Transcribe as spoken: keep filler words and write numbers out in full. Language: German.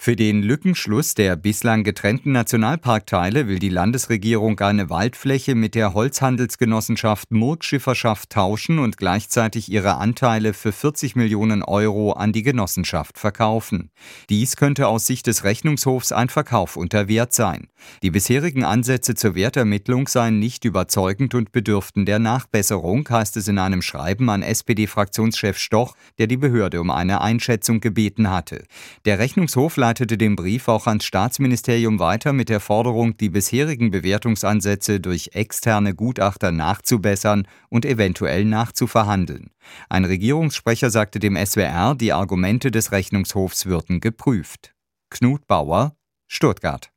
Für den Lückenschluss der bislang getrennten Nationalparkteile will die Landesregierung eine Waldfläche mit der Holzhandelsgenossenschaft Murg Schifferschaft tauschen und gleichzeitig ihre Anteile für vierzig Millionen Euro an die Genossenschaft verkaufen. Dies könnte aus Sicht des Rechnungshofs ein Verkauf unter Wert sein. Die bisherigen Ansätze zur Wertermittlung seien nicht überzeugend und bedürften der Nachbesserung, heißt es in einem Schreiben an S P D-Fraktionschef Stoch, der die Behörde um eine Einschätzung gebeten hatte. Der Rechnungshof leitete den Brief auch ans Staatsministerium weiter mit der Forderung, die bisherigen Bewertungsansätze durch externe Gutachter nachzubessern und eventuell nachzuverhandeln. Ein Regierungssprecher sagte dem S W R, die Argumente des Rechnungshofs würden geprüft. Knut Bauer, Stuttgart.